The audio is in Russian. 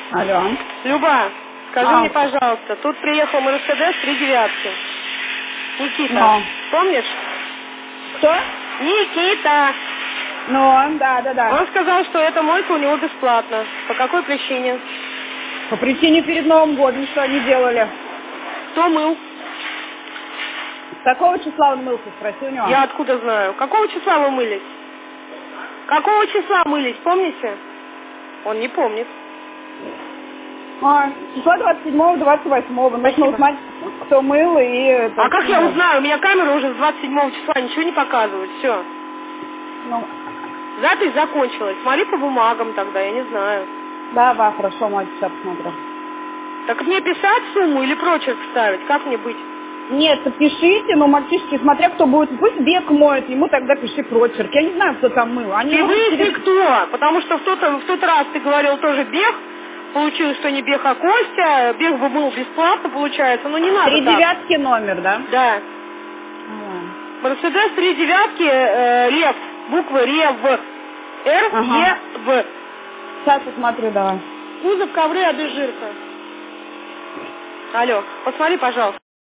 Алло. Люба, скажи мне, пожалуйста, тут приехал Мерседес 3 девятки. Никита, помнишь? Кто? Никита. Ну, да. Он сказал, что эта мойка у него бесплатно. По какой причине? По причине перед Новым годом, что они делали. Кто мыл? Какого числа он мылся, спроси у него. Я откуда знаю? Какого числа вы мылись? Какого числа мылись, помните? Он не помнит. Число 27-го, 28-го. Нужно узнать, кто мыл и... А как я узнаю? У меня камера уже с 27 числа ничего не показывает. Все. Запись закончилась. Смотри по бумагам тогда, я не знаю. Да, хорошо, мать, сейчас посмотрю. Так мне писать сумму или прочерк ставить? Как мне быть? Нет, пишите, но мальчишки, смотря кто будет, пусть Бег моет, ему тогда пиши прочерк. Я не знаю, кто там мыл. Ты выясни, кто, потому что в тот раз ты говорил тоже Бег, получилось, что не Бег, а Костя, Бег бы мыл бесплатно, получается, но не надо 3 девятки номер, да? Да. Мерседес 3 девятки, Лев, буквы Рев, Р, Е, В. Сейчас посмотрю, давай. Кузов, ковры, обезжирка. Алло, посмотри, пожалуйста.